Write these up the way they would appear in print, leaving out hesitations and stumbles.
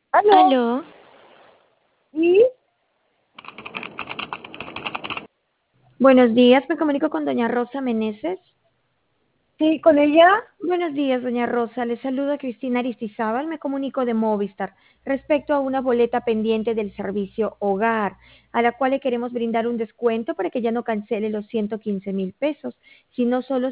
¿Aló? Aló, ¿Sí? buenos días, me comunico con doña Rosa Meneses. ¿Sí, con ella? Buenos días, doña Rosa, le saluda Cristina Aristizábal, me comunico de Movistar respecto a una boleta pendiente del servicio Hogar, a la cual le queremos brindar un descuento para que ya no cancele los 115.000 pesos, sino solo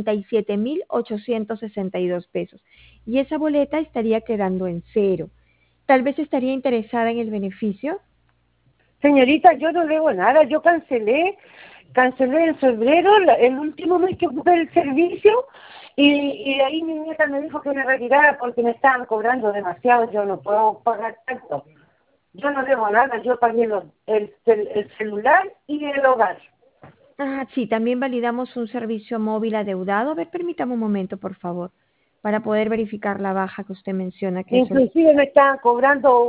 57.862 pesos. Y esa boleta estaría quedando en cero. Tal vez estaría interesada en el beneficio. Señorita, yo no debo nada. Yo cancelé en febrero, el último mes que ocupé el servicio, y de ahí mi nieta me dijo que me retirara porque me estaban cobrando demasiado. Yo no puedo pagar tanto. Yo no debo nada. Yo pagué el celular y el hogar. Ah, sí, también validamos un servicio móvil adeudado. A ver, permítame un momento, por favor, para poder verificar la baja que usted menciona que es. Inclusive me estaban cobrando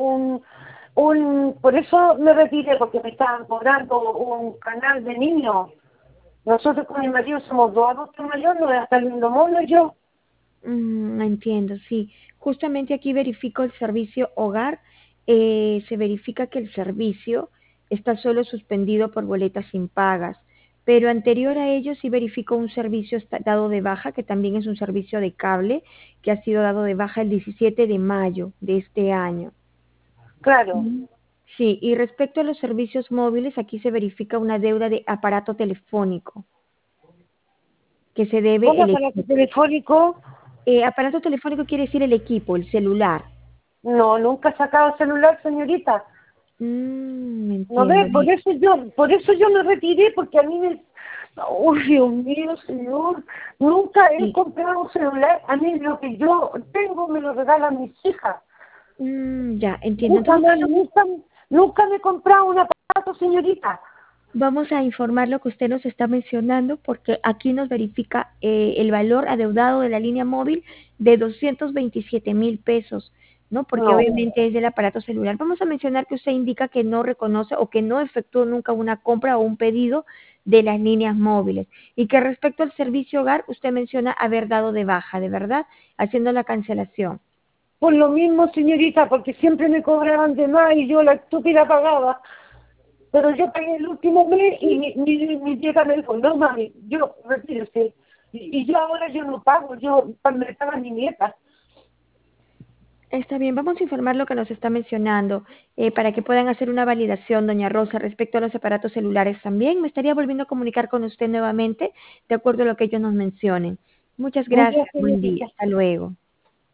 por eso me retiré, porque me estaban cobrando un canal de niños. Nosotros con mi marido somos dos adultos mayores, no voy a estar viendo mono yo. Entiendo, sí. Justamente aquí verifico el servicio hogar. Se verifica que el servicio está solo suspendido por boletas impagas. Pero anterior a ello sí verifico un servicio dado de baja, que también es un servicio de cable, que ha sido dado de baja el 17 de mayo de este año. Claro. Mm. Sí, y respecto a los servicios móviles, aquí se verifica una deuda de aparato telefónico que se debe ¿Cómo el aparato equipo. telefónico? Aparato telefónico quiere decir el equipo, el celular. No, nunca he sacado celular, señorita. No Entiendo. ve, por eso yo me retiré, porque a mí me... Uy, Dios mío, señor, nunca he Sí. comprado un celular. A mí lo que yo tengo me lo regalan mis hijas. Ya, entiendo. Nunca Entonces, me, nunca, nunca me he comprado un aparato, señorita. vamos a informar lo que usted nos está mencionando porque aquí nos verifica el valor adeudado de la línea móvil de 227.000 pesos, ¿no? Porque No. obviamente es del aparato celular. Vamos a mencionar que usted indica que no reconoce o que no efectuó nunca una compra o un pedido de las líneas móviles y que respecto al servicio hogar usted menciona haber dado de baja, ¿de verdad? Haciendo la cancelación. Por lo mismo, señorita, porque siempre me cobraban de más y yo la estúpida pagaba. Pero yo pagué el último mes y mi vieja me dijo, no mami, yo retírese. Y yo ahora yo no pago, me paga mi nieta. Está bien, vamos a informar lo que nos está mencionando para que puedan hacer una validación, doña Rosa, respecto a los aparatos celulares también. Me estaría volviendo a comunicar con usted nuevamente, de acuerdo a lo que ellos nos mencionen. Muchas Muchas gracias, buen día, gracias. hasta luego.